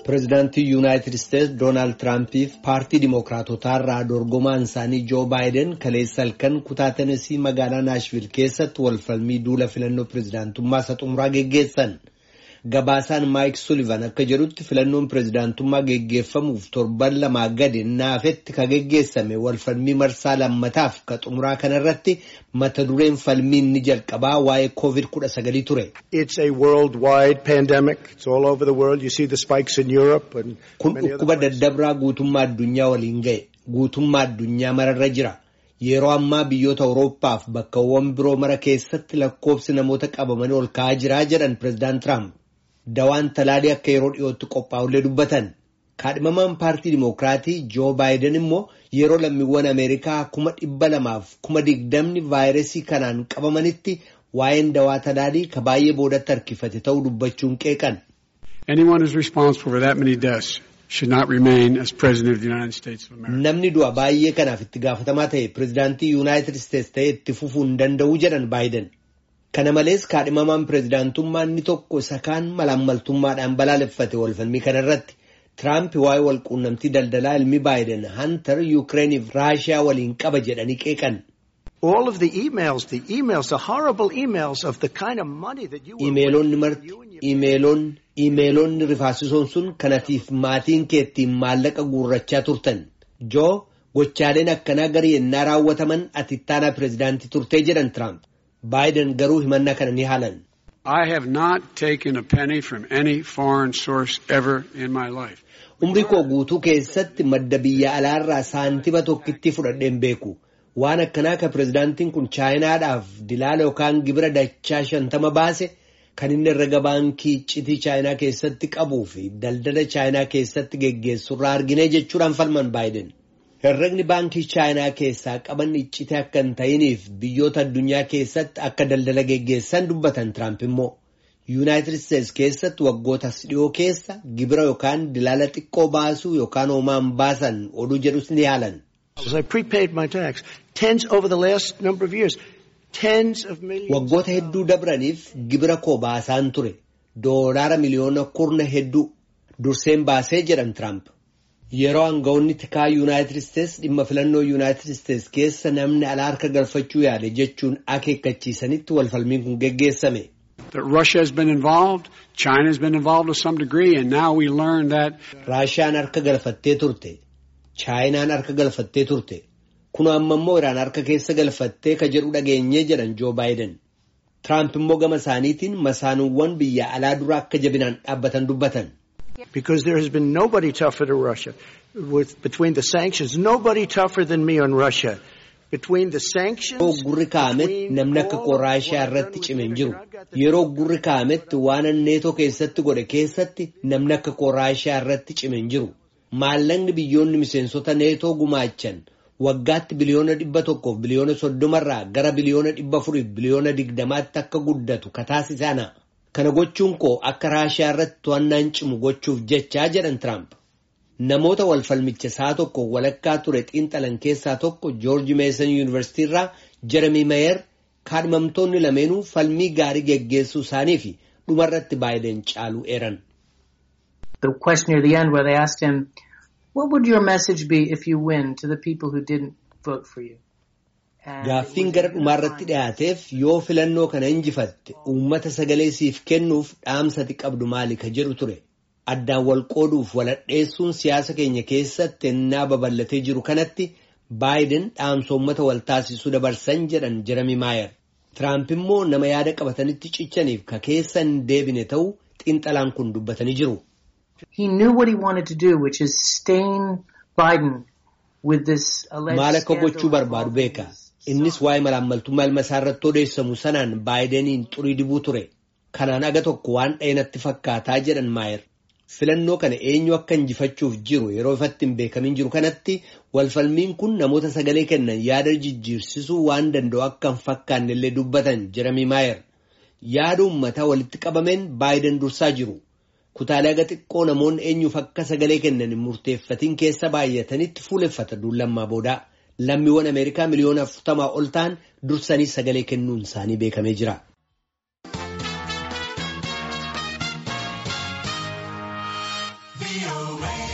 Pireezidaantii Yuunaayitid Isteetsi Doonaald Tiraampiif paartii Dimookiraatotaarraa dorgomaan isaanii Joo Baayiden kaleessa halkan kutaa Tenesii magaalaa Naashvil keessatti walfalmii duula filannoo pireezidaantummaa isa xumuraa geggeessan. Gabaasaan Maayik Sulivan akka jedhutti filannoon pireezidaantummaa geggeeffamuuf torban lamaa gadi naafetti ka geggeessame walfalmii marsaa lammataaf ka xumuraa kanarratti mata dureen falmii inni jalqabaa waa'ee COVID-19 ture. It's a worldwide pandemic. It's all over the world. You see the spikes in Europe and kun dhukkuba daddabraa guutummaa addunyaa waliin ga'e guutummaa addunyaa mararra jira. Yeroo ammaa biyyoota Awurooppaaf bakkawwan biroo mara keessatti lakkoofsi namoota qabamanii ol ka'aa jira jedhan Pireezidaant Tiraamp. Dawaan talaalii akka yeroo dhiyootti qophaa'ullee dubbatan. Kaadhimamaan paartii Dimookiraatii Joo Baayiden immoo yeroo lammiiwwan Ameerikaa 200,020 vaayirasii kanaan qabamanitti waa'een dawaa talaalii ka baay'ee boodatti harkifate ta'uu dubbachuun qeeqan. Anyone who's responsible for that many deaths should not remain as President of the United States of America. Namni du'a baay'ee kanaaf itti gaafatamaa ta'e pireezidaantii Yuunaayitid Isteetsi ta'e itti fufuu hin danda'u jedhan Baayiden. Kana malees kaadhimamaan pireezidaantummaa inni tokko isa kaan malaammaltummaadhaan balaaleffate walfalmii kanarratti Tiraamp waa'ee walquunnamtii daldalaa ilmi Baayiden Hunter Yukireeniif Raashiyaa waliin qaba jedhanii qeeqan. all of the emails, the horrible emails of the kind of money that you Imeelonni marti, imeelonni rifaasisoon sun kanatiif maatiin keettiin maallaqa guurrachaa turtan. Joo gochaaleen akkanaa garii yennaa raawwataman ati ittaanaa pireezidaantii turtee jedhan Tiraamp. Baayiden garuu himannaa kana ni haalan. I have not taken a penny from any foreign source ever in my life. Umrii koo guutuu keessatti madda biyya alaarraa saantima tokkitti fudhadheen beeku. Waan akkanaa ka pireezidaantiin kun Chaayinaadhaaf dilaala yookaan gibira dachaa 50 baase kan inni herrega baankii iccitii Chaayinaa keessatti qabuu fi daldala Chaayinaa keessatti geggeessurraa argine jechuudhaan falman Baayiden. Herregni baankii Chaayinaa keessaa qaban iccitii akka hin ta'iniif biyyoota addunyaa keessatti akka daldala geggeessan dubbatan Tiraamp immoo Yuunaayitid Isteetsi keessatti waggoota dhiyoo keessa gibira yookaan dilaala xiqqoo baasuu yookaan hoomaan baasan oduu jedhus ni haalan. I prepaid my tax over the last number of years. Tens of millions. Waggoota hedduu dabraniif gibira koo baasaan ture. Doolaara miliyoona 10 hedduu durseen baasee jedhan Tiraamp. Yeroo aangawoonni tikaa Yuunaayitid Isteetsi dhimma filannoo Yuunaayitid Isteetsi keessa namni alaa harka galfachuu yaale jechuun akeekkachiisanitti walfalmiin kun geggeessame. That Russia has been involved, China has been involved to some degree, and now we learn that Raashiyaan harka galfattee turte. Chaayinaan harka galfattee turte. Kun amma immoo Iraan harka keessa galfattee ka jedhu dhageenyee jedhan Joo Baayiden. Tiraamp immoo gama isaaniitiin masaanuuwwan biyya alaa dura akka jabinaan dhaabbatan dubbatan. Because there has been nobody tougher to Russia. Between the sanctions, nobody tougher than me on Russia. Between the sanctions, gurri kaametti namni akka koo Raashiyaa irratti cime hin jiru. Yeroo gurri kaametti waan neetoo keessatti godhe keessatti namni akka koo Raashiyaa irratti cime hin jiru. Maallaqni biyyoonni miseensota neetoo gumaachan waggaatti biliyoona 100 biliyoona 30 irraa gara biliyoona 400 biliyoona 20tti akka guddatu kataasisana. Kana gochuun koo akka Raashiyaa irratti to'annaan cimu gochuuf jechaa jedhan Tiraamp. Namoota walfalmicha isaa tokko walakkaa ture xiinxalan keessaa tokko George Mason University irraa Jeremy Mayer kaadhimamtoonni lameenuu falmii gaarii geggeessuu isaanii fi dhumarratti Baayiden caaluu eeran. The question near the end where they asked him, what would your message be if you win to the people who didn't vote for you? Gaaffiin gara dhumaarratti dhiyaateef yoo filannoo kana injifatte uummata sagalee siif kennuuf dhaamsati qabdu maali ka jedhu ture. Addaan wal qooduuf waladheessuun siyaasa keenya keessatti ennaa babal'atee jiru kanatti Baayiden dhaamsa uummata wal taasisuu dabarsan jedhan Jeremy Mayer. Tiraamp immoo nama yaada qabatanitti cichaniif ka keessa hin deebine ta'uu xiinxalaan kun dubbatanii jiru. He knew what he wanted to do, which is stain Biden with this alleged maal akka gochuu barbaadu beeka. Innis waa'ee malaammaltummaa ilma isaa irratti odeessamu sanaan Baayideniin xurii dibuu ture. Kanaan aga tokko waan dhayinatti fakkaataa jedhan Maayer. Filannoo kana eenyu akka injifachuuf jiru yeroo ifatti hin beekamin jiru kanatti walfalmiin kun namoota sagalee kennan yaada jijjiirsisuu waan danda'u akka hin fakkaanne illee dubbatan Jeremy Maayer. Yaada uummataa walitti qabameen Baayiden dursaa jiru. Kutaalee aga xiqqoo namoonni eenyuuf akka sagalee kennan hin murteeffatin keessa baay'atanitti fuuleffata duullammaa boodaa. Lammiiwwan Ameerikaa miliyoona 40 ol ta'an dursanii sagalee kennuun isaanii beekamee jira. VOA.